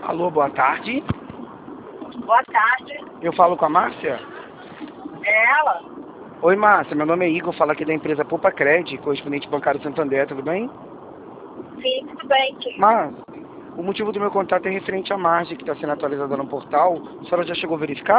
Alô, boa tarde. Boa tarde. Eu falo com a Márcia? É ela? Oi, Márcia. Meu nome é Igor. Falo aqui da empresa Poupa Cred, correspondente bancário Santander. Tudo bem? Sim, tudo bem, querido. Márcia, o motivo do meu contato é referente à margem que está sendo atualizada no portal. A senhora já chegou a verificar?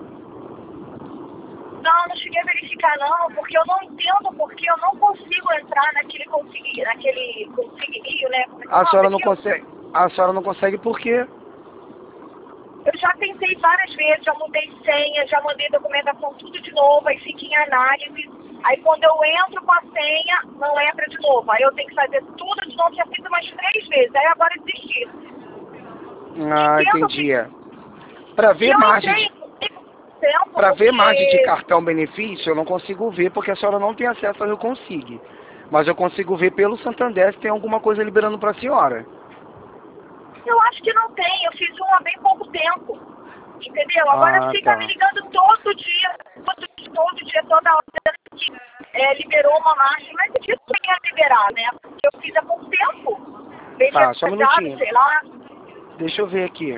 Não cheguei a verificar não, porque eu não entendo porque eu não consigo entrar naquele conseguir, né? Como é que A fala senhora não aquilo? consegue. A senhora não consegue por quê? Eu já tentei várias vezes, já mudei senha, já mandei documentação tudo de novo, aí fica em análise. Aí quando eu entro com a senha, não entra de novo. Aí eu tenho que fazer tudo de novo, já fiz umas 3 vezes. Aí agora eu desisti. Ah, Entendo entendi. que Para se ver eu margem entrei de, tempo, para ver margem de porque cartão benefício, eu não consigo ver porque a senhora não tem acesso ao Eu Consigo. Mas eu consigo ver pelo Santander se tem alguma coisa liberando para a senhora. eu acho que não tem, eu fiz um há bem pouco tempo, entendeu? Agora Ah, fica me tá. ligando todo dia, toda hora, dizendo que liberou uma margem, mas eu disse que ia liberar, né? Porque eu fiz há pouco tempo, bem Tá, só um atrasado, minutinho. sei lá. Deixa eu ver aqui.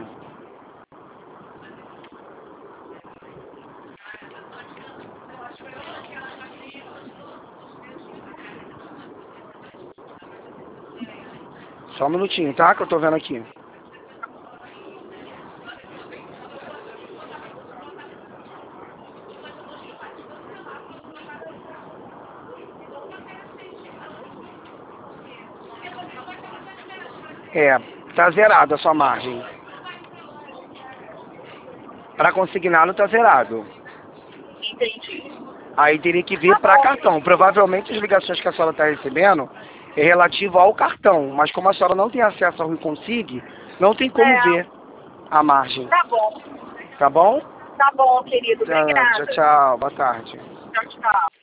Só um minutinho, tá? Que eu tô vendo aqui. É, tá zerado a sua margem. Para consignado tá zerado. Entendi. Aí teria que ver Tá para bom, cartão. Provavelmente as ligações que a senhora está recebendo é relativo ao cartão. Mas como a senhora não tem acesso ao Consigue, não tem como ver a margem. Tá bom? tá bom, querido, Tchau, obrigada. tchau. Boa tarde. Tchau, tchau.